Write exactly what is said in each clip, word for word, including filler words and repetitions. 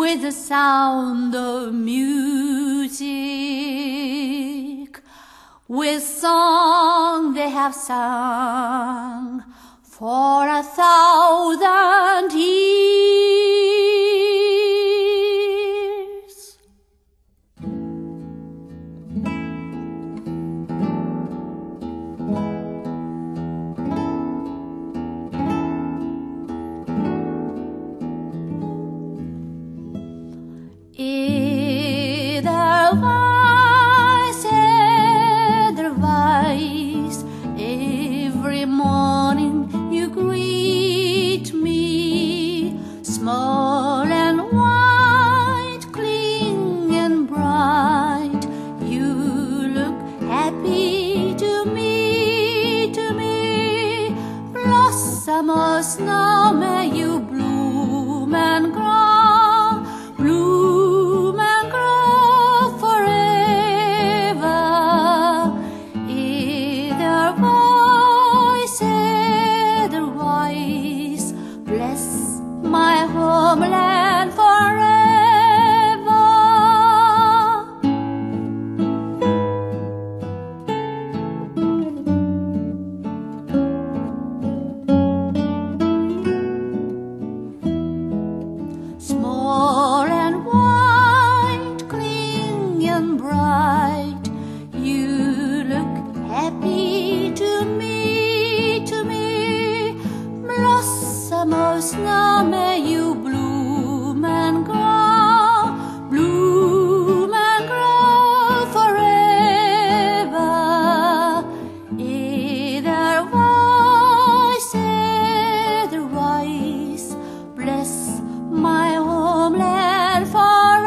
with the sound of music, with song they have sung for a thousand years. Edelweiss, Edelweiss, every morning you greet me, small and white, clean and bright. You look happy to me, to me. Blossom of snow, may you bloom and grow, bloom and grow forever. Edelweiss, Edelweiss, bless my homeland forever. Small and white, clean and bright, you look happy to me, to me. Blossom of snow, may you bloom and grow, bloom and grow forever. Edelweiss, Edelweiss, bless my homeland forever.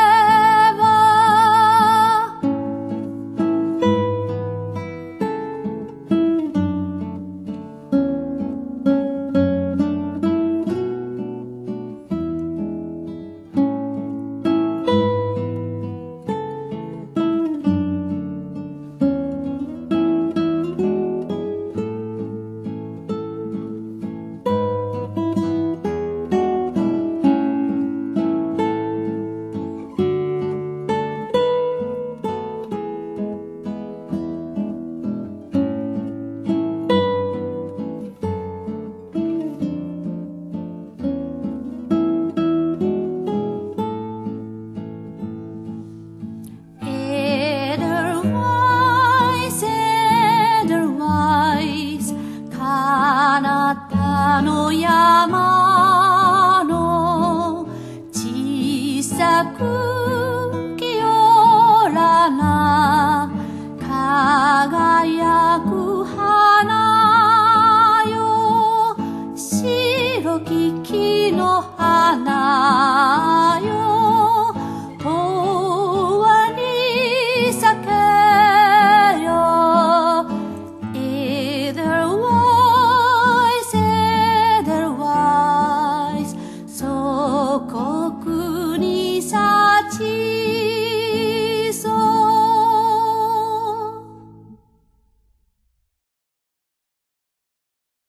Edelweiss, Edelweiss, 彼方の山の小さく